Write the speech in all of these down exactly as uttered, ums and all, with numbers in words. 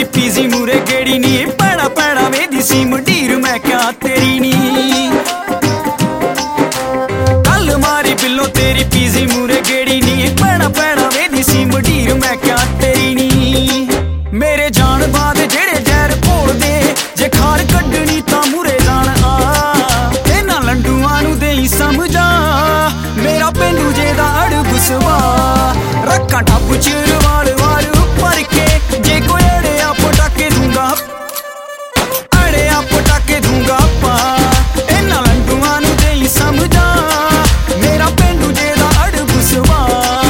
PG ਮੂਰੇ ਗੇੜੀ ਨੀ ਪੈੜਾ ਪੈੜਾ ਵੇਦੀ ਸੀ ਮੰਡੀਰ ਮੈਂ ਕਿਆ ਤੇਰੀ ਨੀ ਕੱਲ ਮਾਰੀ ਬਿੱਲੋ ਤੇਰੀ ਪੀਜੀ ਮੂਰੇ ਗੇੜੀ ਨੀ ਪੈੜਾ ਪੈੜਾ ਵੇਦੀ ਸੀ ਮੰਡੀਰ ਮੈਂ ਕਿਆ ਤੇਰੀ ਨੀ ਮੇਰੇ ਜਾਣ ਬਾਦ ਜਿਹੜੇ ਜ਼ਹਿਰ ਘੋਲਦੇ ਜੇ ਖਾਰ ਕੱਢਣੀ ਤਾਂ ਮੂਰੇ ਜਾਣ ਆ ਇਹਨਾਂ ਲੰਡੂਆਂ ਨੂੰ ਦੇਈ ਸਮਝਾ ਮੇਰਾ ਪੇਂਡੂ ਜੇ ਦਾ ਅੜਬ ਸਵਾ ਰੱਖਾਂ ਟੱਪ ਚਿਰ ਵਾਲ ਵਾਲ ਉੱਪਰ ਕੇ ਜੇ ਕੋਈ ਅੜਿਆ ਪਟਾਕੇ ਦੂੰਗਾ ਅੜਿਆ ਪਟਾਕੇ ਦੂੰਗਾ ਪਾ ਇਹਨਾਂ ਲੰਡੂਆਂ ਨੂੰ ਦੇਈ ਸਮਝਾ ਮੇਰਾ ਪੇਂਡੂ ਜੇ ਦਾ ਅੜਬ ਸਵਾ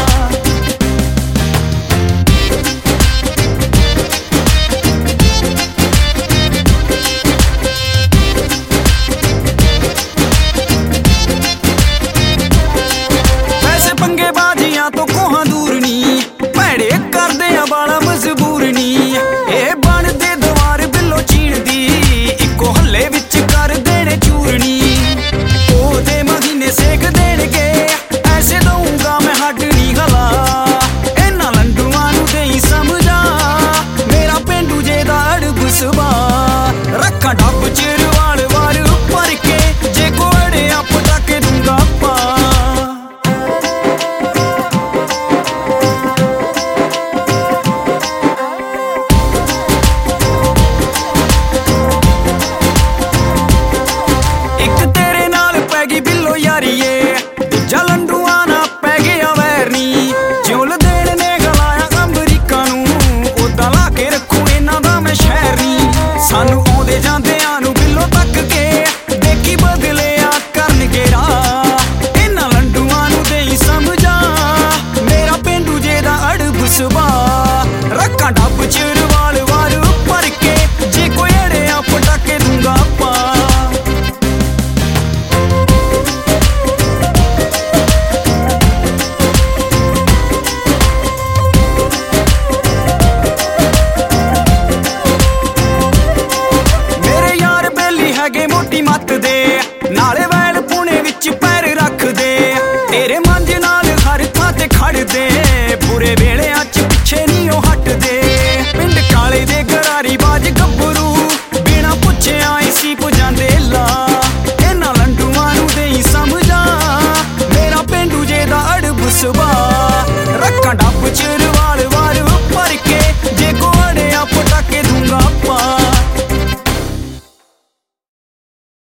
ਤੋਂ ਕੋਹਾਂ ਦੂਰ ਨੀ ਭੈੜੇ ਕਰਦੇ ਆ ਬਾਲਾ ਮਜਬੂਰ ਨੀ ਇਹ ਬਣਦੇ ਦਵਾਰ ਬਿੱਲੋ ਚੀਣਦੀ ਇੱਕੋ ਹੱਲੇ ਵਿੱਚ ਕਰ ਦੇਣੇ ਚੂਰਨੀ ਉਹਦੇ ਮਹੀਨੇ ਸੇਕ ਦੇਣਗੇ ਐਸੇ ਦਊਂਗਾ ਮੈਂ ਹੱਡ ਨੀ ਗਲਾ ਇਹਨਾਂ ਲੰਡੂਆਂ ਨੂੰ ਦੇਈ ਸਮਝਾ ਮੇਰਾ ਪੇਂਡੂ ਜੇ ਦਾ ਅੜਬ ਸਵਾ ਰੱਖਾਂ ਡੱਬ ਚਿਰ ਵਾਲ ਵਾਰ ਉੱਪਰ ਕੇ ਜੇ ਕੋੜਿਆ ਪਟਾਕੇ ਦੂੰਗਾ ਪਾ ਯਾਰੀਏ ਦੂਜਾ ਲੰਡੂਆਂ ਨਾ ਪੈ ਗਿਆ ਵੈਰ ਨੀ ਜਿਉਲ ਦੇਣ ਨੇ ਗਲਾਇਆ ਅਮਰੀਕਾ ਨੂੰ ਉਦਾਂ ਲਾ ਕੇ ਰੱਖੂ ਇਹਨਾਂ ਦਾ ਮੈਂ ਸ਼ਹਿਰ ਨੀ ਸਾਨੂੰ ਆਉਂਦੇ ਜਾਂਦੇ